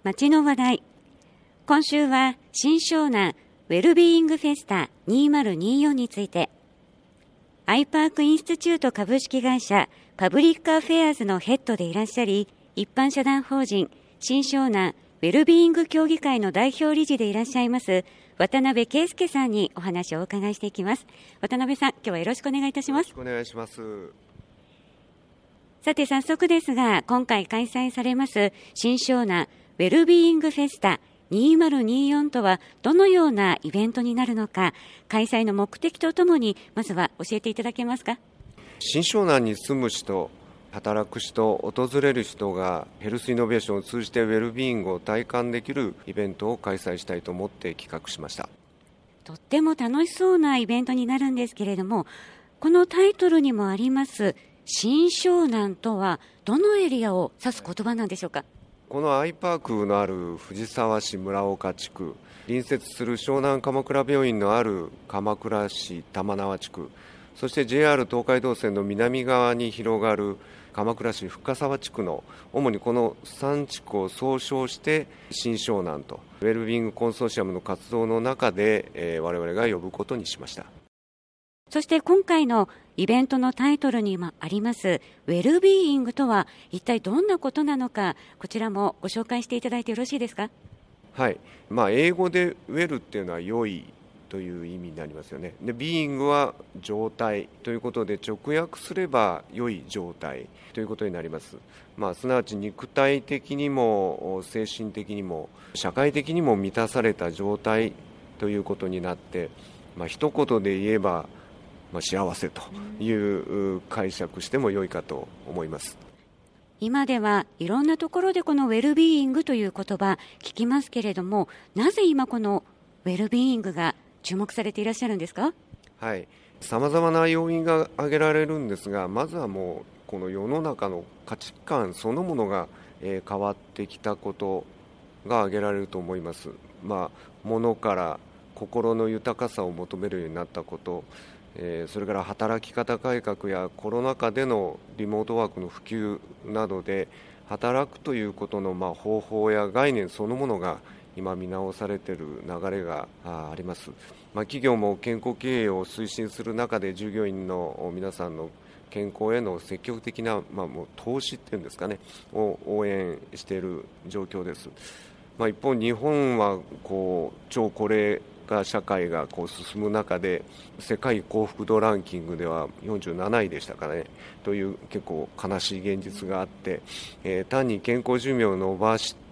街の話題。今週は新湘南ウェルビーイングフェスタ2024について、アイパークインスティチュート株式会社パブリックアフェアーズのヘッドでいらっしゃり、一般社団法人新湘南ウェルビーイング協議会の代表理事でいらっしゃいます渡辺圭介さんにお話をお伺いしていきます。渡辺さん、今日はよろしくお願いいたします。 よろしくお願いします。 さて早速ですが、今回開催されます新湘南ウェルビーイングフェスタ2024とはどのようなイベントになるのか、開催の目的とともにまずは教えていただけますか。 新湘南に住む人、働く人、訪れる人がヘルスイノベーションを通じてウェルビーイングを体感できるイベントを開催したいと思って企画しました。 とっても楽しそうなイベントになるんですけれども、このタイトルにもあります新湘南とはどのエリアを指す言葉なんでしょうか。 このアイパークのある藤沢市村岡地区、隣接する湘南鎌倉病院のある鎌倉市玉縄地区、そして JR 東海道線の南側に広がる鎌倉市深沢地区の主にこの3地区を総称して新湘南とウェルビーイングコンソーシアムの活動の中で、我々が呼ぶことにしました。 そして今回のイベントのタイトルにもありますウェルビーイングとは一体どんなことなのか、こちらもご紹介していただいてよろしいですか。 はい、英語でウェルっていうのは良いという意味になりますよね。で、ビーイングは状態ということで、直訳すれば良い状態ということになります。すなわち肉体的にも精神的にも社会的にも満たされた状態ということになって、一言で言えば幸せという解釈しても良いかと思います。 今ではいろんなところでこのウェルビーイングという言葉聞きますけれども、なぜ今このウェルビーイングが注目されていらっしゃるんですか。 はい、さまざまな要因が挙げられるんですが、まずはもうこの世の中の価値観そのものが変わってきたことが挙げられると思います。物から心の豊かさを求めるようになったこと、それから働き方改革やコロナ禍でのリモートワークの普及などで働くということの方法や概念そのものが今見直されている流れがあります。企業も健康経営を推進する中で従業員の皆さんの健康への積極的な、もう投資っていうんですかねを応援している状況です。一方日本は超高齢化社会が進む中で世界幸福度ランキングでは47位でしたかねという結構悲しい現実があって、単に健康寿命を伸ばして、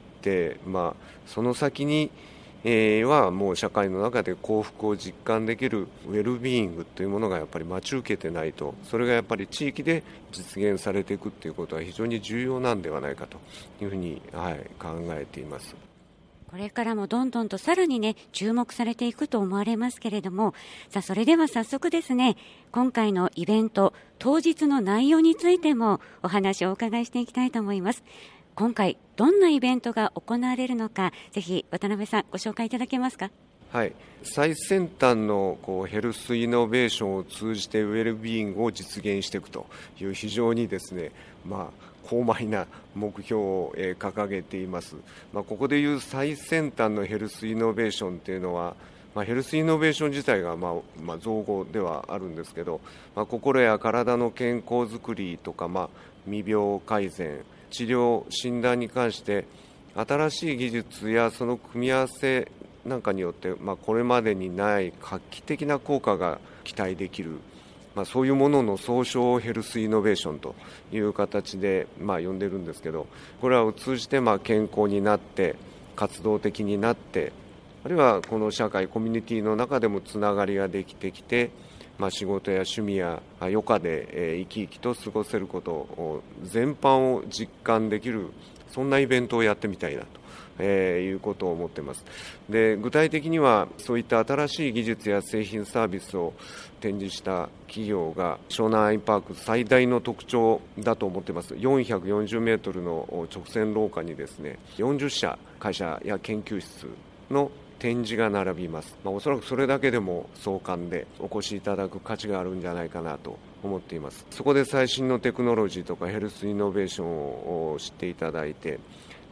その先にはもう社会の中で幸福を実感できるウェルビーイングというものがやっぱり待ち受けてないと、それがやっぱり地域で実現されていくということは非常に重要なんではないかというふうに、考えています。 これからもどんどんとさらにね注目されていくと思われますけれども、それでは早速ですね、今回のイベント当日の内容についてもお話をお伺いしていきたいと思います。今回どんなイベントが行われるのか、ぜひ渡辺さんご紹介いただけますか。 はい、最先端のヘルスイノベーションを通じてウェルビーイングを実現していくという非常にですね、高邁な目標を掲げています。ここでいう最先端のヘルスイノベーションというのは、ヘルスイノベーション自体が造語ではあるんですけど、心や体の健康づくりとか、未病改善、治療診断に関して新しい技術やその組み合わせなんかによって、これまでにない画期的な効果が期待できる、そういうものの総称をヘルスイノベーションという形で、呼んでるんですけど、これらを通じて健康になって活動的になって、あるいはこの社会コミュニティの中でもつながりができてきて、仕事や趣味や余暇で生き生きと過ごせることを全般を実感できる、そんなイベントをやってみたいなということを思っています。で、具体的にはそういった新しい技術や製品サービスを展示した企業が湘南アイパーク最大の特徴だと思っています。440メートルの直線廊下にですね、40社会社や研究室の展示が並びます。おそらくそれだけでも壮観でお越しいただく価値があるんじゃないかなと思っています。そこで最新のテクノロジーとかヘルスイノベーションを知っていただいて、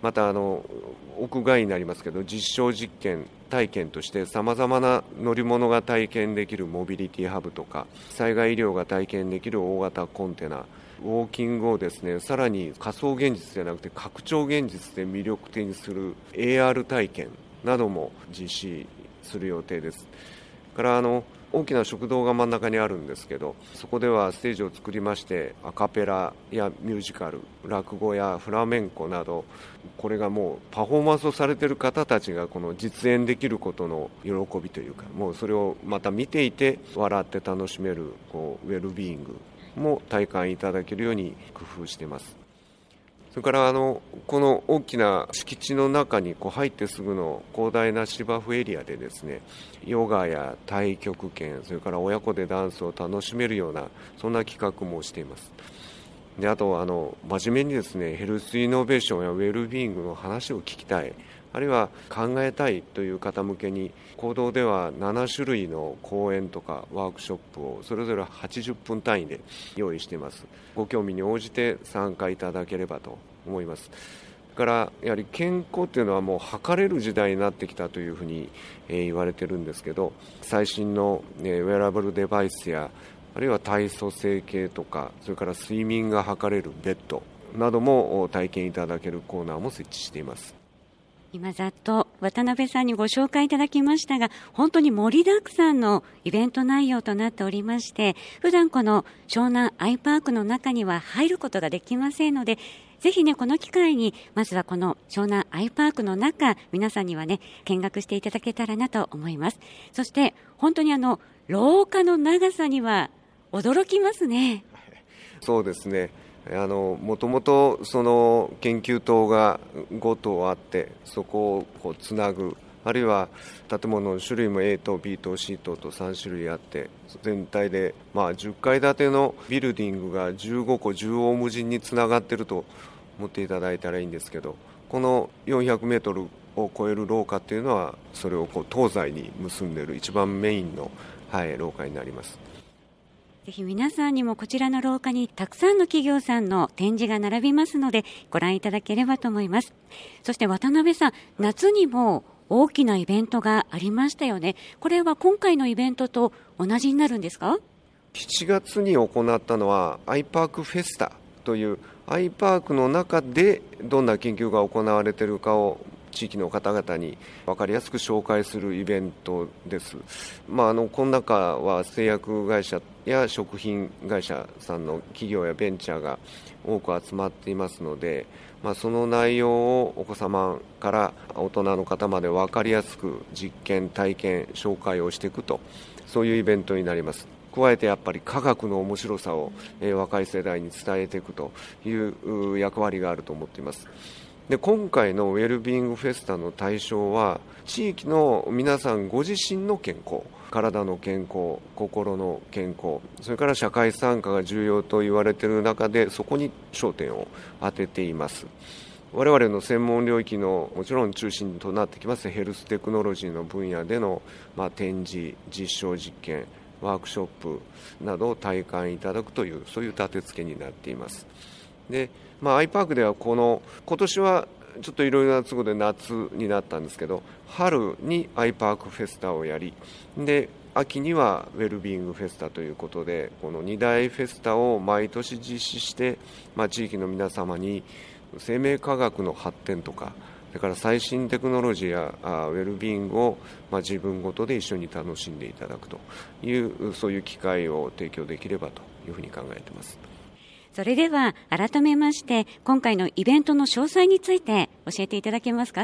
また屋外になりますけど、実証実験体験としてさまざまな乗り物が体験できるモビリティハブとか、災害医療が体験できる大型コンテナ、ウォーキングをですね、さらに仮想現実じゃなくて拡張現実で魅力的にする AR 体験なども実施する予定です。から大きな食堂が真ん中にあるんですけど、そこではステージを作りまして、アカペラやミュージカル、落語やフラメンコなど、これがもうパフォーマンスをされている方たちがこの実演できることの喜びというか、もうそれをまた見ていて笑って楽しめるウェルビーイングも体感いただけるように工夫しています。それからこの大きな敷地の中に入ってすぐの広大な芝生エリアでですね、ヨガや太極拳、それから親子でダンスを楽しめるような、そんな企画もしています。で、あと真面目にですね、ヘルスイノベーションやウェルビーイングの話を聞きたい、あるいは考えたいという方向けに、講堂では7種類の講演とかワークショップをそれぞれ80分単位で用意しています。ご興味に応じて参加いただければと思います。だからやはり健康というのはもう測れる時代になってきたというふうに言われてるんですけど、最新のウェアラブルデバイスや、あるいは体組成計とか、それから睡眠が測れるベッドなども体験いただけるコーナーも設置しています。 今ざっと渡辺さんにご紹介いただきましたが、本当に盛りだくさんのイベント内容となっておりまして、普段この湘南アイパークの中には入ることができませんので、ぜひね、この機会にまずはこの湘南アイパークの中、皆さんにはね、見学していただけたらなと思います。そして本当に廊下の長さには驚きますね。 そうですね。もともとその研究棟が5棟あって、そこをつなぐ、あるいは建物の種類も A 棟 B 棟 C 棟と3種類あって、全体で10階建てのビルディングが15個縦横無尽につながっていると思っていただいたらいいんですけど、この400メートルを超える廊下っていうのは、それを東西に結んでいる一番メインの、廊下になります。 ぜひ皆さんにもこちらの廊下にたくさんの企業さんの展示が並びますので、ご覧いただければと思います。そして渡辺さん、夏にも大きなイベントがありましたよね。これは今回のイベントと同じになるんですか？7 月に行ったのはアイパークフェスタという、アイパークの中でどんな研究が行われているかを地域の方々に分かりやすく紹介するイベントです。この中は製薬会社や食品会社さんの企業やベンチャーが多く集まっていますので、その内容をお子様から大人の方まで分かりやすく実験、体験、紹介をしていくと、そういうイベントになります。加えてやっぱり科学の面白さを若い世代に伝えていくという役割があると思っています。で、今回のウェルビーイングフェスタの対象は、地域の皆さんご自身の健康、体の健康、心の健康、それから社会参加が重要と言われている中で、そこに焦点を当てています。我々の専門領域のもちろん中心となってきますヘルステクノロジーの分野での、展示、実証実験、ワークショップなどを体感いただくという、そういう立て付けになっています。で、アイパークでは今年はちょっといろいろな都合で夏になったんですけど、春にアイパークフェスタをやり、で秋にはウェルビーイングフェスタということで、この2大フェスタを毎年実施して、地域の皆様に生命科学の発展とか、それから最新テクノロジーやウェルビーイングを自分ごとで一緒に楽しんでいただくという、そういう機会を提供できればというふうに考えています。 それでは改めまして、今回のイベントの詳細について教えていただけますか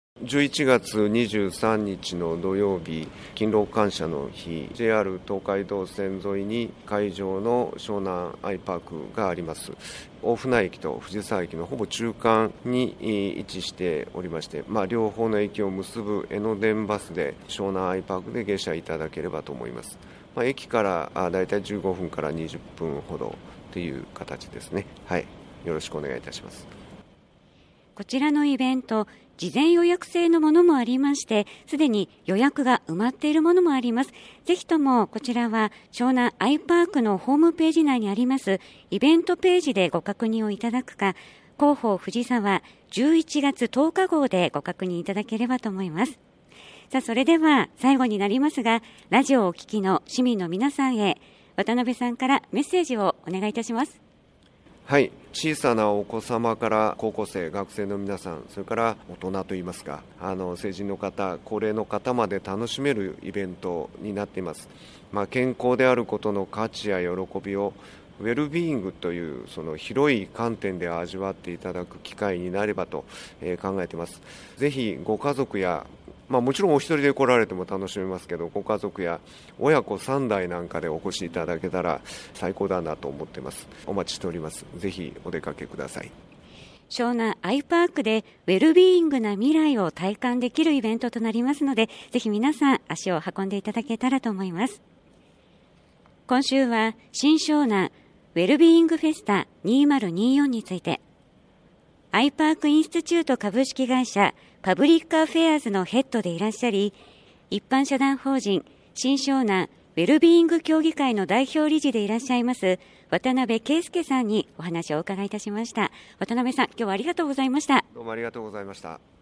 ？11月23日の土曜日、勤労感謝の日、JR 東海道線沿いに会場の湘南アイパークがあります。大船駅と藤沢駅のほぼ中間に位置しておりまして、両方の駅を結ぶ江ノ電バスで湘南アイパークで下車いただければと思います。駅からだいたい15分から20分ほどという形ですね。よろしくお願いいたします。 こちらのイベント、事前予約制のものもありまして、すでに予約が埋まっているものもあります。ぜひともこちらは湘南アイパークのホームページ内にありますイベントページでご確認をいただくか、 広報藤沢11月10日号でご確認いただければと思います。さあ、それでは最後になりますが、ラジオをお聞きの市民の皆さんへ、渡辺さんからメッセージをお願いいたします。 はい、小さなお子様から高校生、学生の皆さん、それから大人といいますか、成人の方、高齢の方まで楽しめるイベントになっています。健康であることの価値や喜びをウェルビーイングというその広い観点で味わっていただく機会になればと考えています。ぜひご家族やもちろんお一人で来られても楽しめますけど、ご家族や親子3代なんかでお越しいただけたら最高だなと思っています。お待ちしております。ぜひお出かけください。 湘南アイパークでウェルビーイングな未来を体感できるイベントとなりますので、ぜひ皆さん足を運んでいただけたらと思います。今週は新湘南ウェルビーイングフェスタ2024について、アイパークインスティチュート株式会社パブリックアフェアーズのヘッドでいらっしゃり、一般社団法人新湘南ウェルビーイング協議会の代表理事でいらっしゃいます渡辺圭介さんにお話をお伺いいたしました。渡辺さん、今日はありがとうございました。 どうもありがとうございました。